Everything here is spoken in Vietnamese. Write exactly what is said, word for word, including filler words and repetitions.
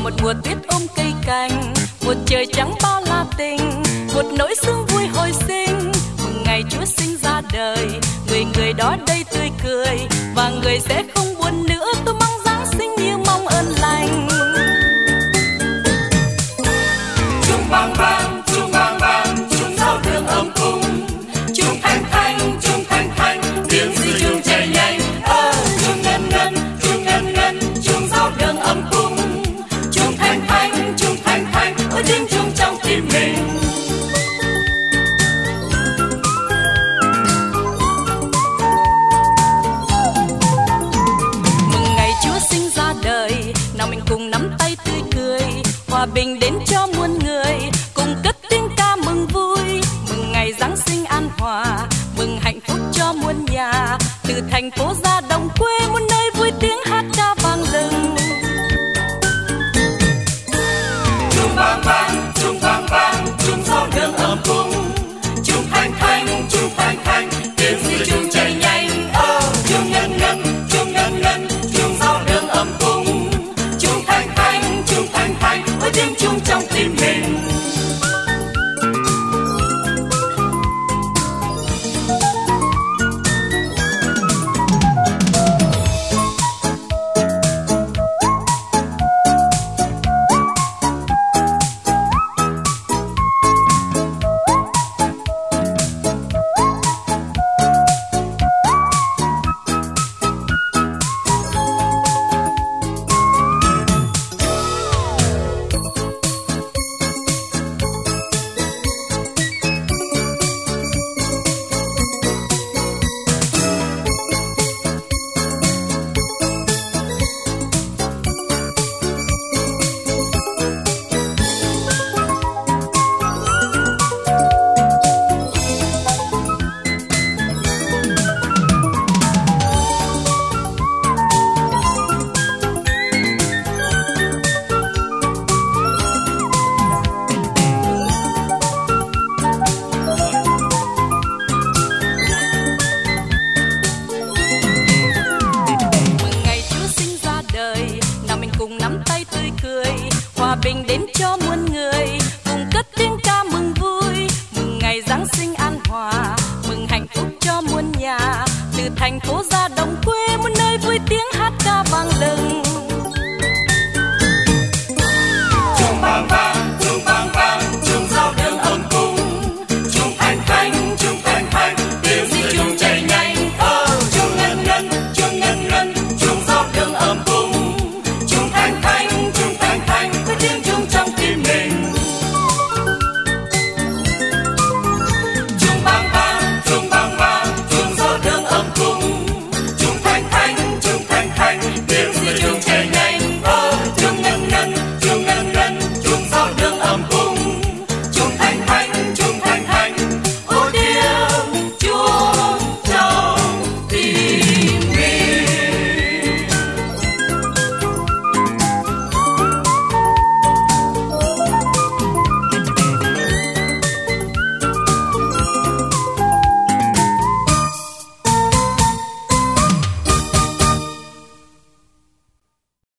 một mùa tuyết ôm cây cành, một trời trắng bao la tình, một nỗi sương vui hồi sinh. Mừng ngày Chúa sinh ra đời, người người đó đây tươi cười, và người sẽ không buồn nữa. Tôi mong Giáng sinh như mong ơn lành. Chuông vang vang, chuông vang vang, chuông giao đường ấm cung. Chuông thanh thanh, chuông thanh thanh, tiếng gì chuông chạy nhanh. Ơ, chuông ngân ngân, chuông ngân ngân, chuông giao đường ấm cung. Chuông thanh thanh, chuông thanh thanh, ôi tiếng chuông trong tim mình. Mừng ngày Chúa sinh ra đời, nào mình cùng nắm tay tươi cười, hòa bình đến cho muôn người, cùng cất tiếng ca mừng vui. Mừng ngày Giáng sinh an hòa, mừng hạnh phúc cho muôn nhà, từ thành phố ra đồng quê muôn nơi vui tiếng hát ca vang lừng. Chuông vang vang, chuông vang vang, chuông giao đường ấm cung. Chuông thanh thanh, chuông thanh thanh, tiếng gì chuông chạy nhanh. Ơ, chuông ngân ngân, chuông ngân ngân, chuông giao đường ấm cung. Chuông thanh thanh, chuông thanh thanh, ôi tiếng chuông trong tim mình. Cùng nắm tay tươi cười, hòa bình đến cho muôn người, cùng cất tiếng ca mừng vui. Mừng ngày Giáng sinh an hòa, mừng hạnh phúc cho muôn nhà, từ thành phố ra đồng quê muôn nơi vui tiếng hát ca vang lừng.